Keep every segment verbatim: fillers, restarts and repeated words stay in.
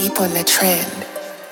keep on the trend.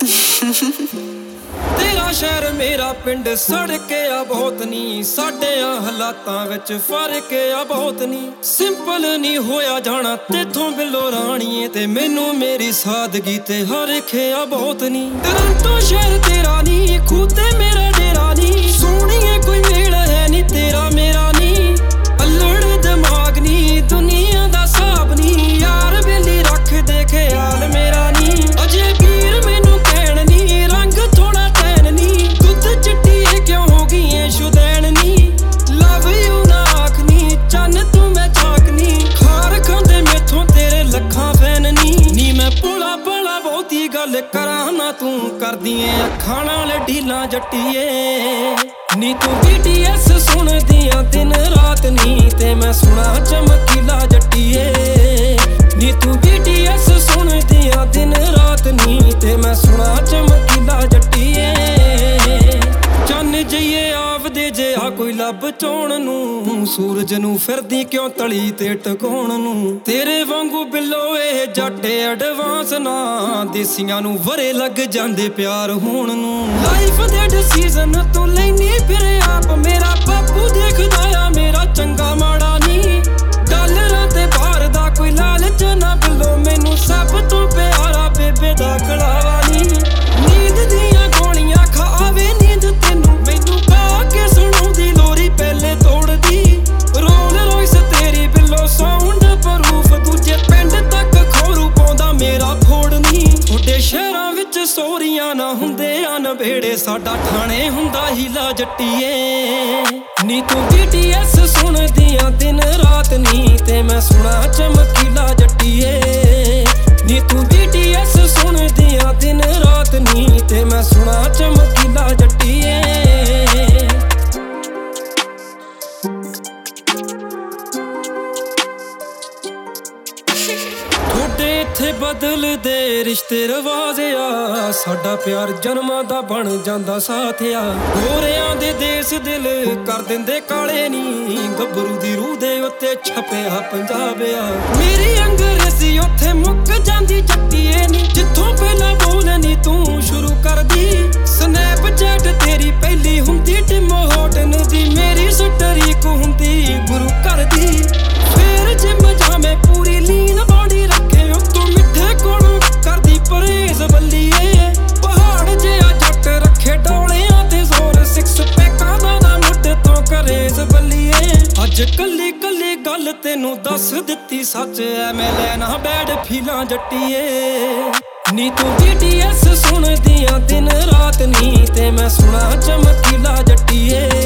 तेरा शहर मेरा पिंड सड़के आ बहुत नी साडियां हालातां विच फर्क आ बहुत नी सिंपल नी होया जाना तेथों बिलो राणीए ते मैनू मेरी सादगी ते हरखे आ बहुत नी टोरंटो शहर तेरा नी खूते मेरा डेरा नी सोहणीए कोई मेल है नी तेरा मेरा नी अल्लड़ दिमाग नी दुनिया दा साब नी यार बेली रख दे ख्याल मेरा नी अजे वीर मैनू कहण नी रंग थोड़ा तैन नी दुध चिट्टी क्यों हो गई है शुदैन नी लव यू ना आखनी चन्न तू मैं झाकनी खार खांदे मेथों तेरे लखां फैन नी नी मैं भोला भला बहुती गल करा ना तू करदिए अखां नाल ढीलां जट्टीए नी तू बी टी एस सुनदियां दिन रात नी ते मैं सुना चमकीला जट्टीए नी तू बी टी एस सुनदियां दिन रात नी ते मैं सुना चमकीला जट्टीए चन्न जइए आवदे जे आ कोई लब चोण नूं सूरज नूं फिरदी क्यों तली ते टकाउण नूं तेरे वांगू बिल्लो ए जट एडवांस ना देसियां नूं वरे लग जांदे प्यार होण नूं लाइफ दे डिसीजन तू लैनी फिर आप मेरा बापू देखदा आ मेरा चंगा माड़ा नी डॉलरां ते बाहर दा कोई लालच ना बिल्लो मैनू सब तो प्यारा बेबे दा कलावा नी नींद दियां गोलियां खावे नींद तैनू मैनू पा के सुणाउंदी लोरी पहले तोड़दी रोल रॉयस तेरी बिल्लो साउंड प्रूफ दूजे पिंड तक खोरू पाउंदा मेरा फोड़नी थोड़े शहरां विच सोहरियां ना हुंदे आ नवेड़े साडा ठाणे हुंदा हीला जट्टीए नी तू बी टी एस सुनदियां दिन रात नी ते मैं सुना चमकीला जट्टीए नी तू बी टी एस सुनदियां दिन रात नी ते मैं सुना चमकीला जट्टीए थोड़े इत्थे बदलदे रिश्ते रवाज आ साडा प्यार जन्मां दा बन जांदा साथिया गोरियां दे देस दिल कर दिंदे काले नी गब्बरू दी रूह दे उत्ते छपिया पंजाब आ मेरी अंग्रेजी उत्थे मुक जांदी जट्टीए नी जिथों पहला बोलनी तू शुरू कर दी स्नैपचैट तेरी पहली हुंदी टिमो होटन दी मेरी स्टरीक हुंदी गुरु कर दी फिर जिम जामे पूरी लीन बॉडी रखे उत्तों मिठे कोलों करदी परहेज बल्लीए पहाड़ जिहा जट रखे डोलियां ते जोर सिक्स पैकां दा मुंड तो करेज बल्लीए अज कल्ली कल्ली गल तेनू दस दित्ती सच ऐ मैं लैना बैड फीलां जट्टीए नी तू बी टी एस सुनदियां दिन रात नी ते मैं सुना चमकीला जट्टीए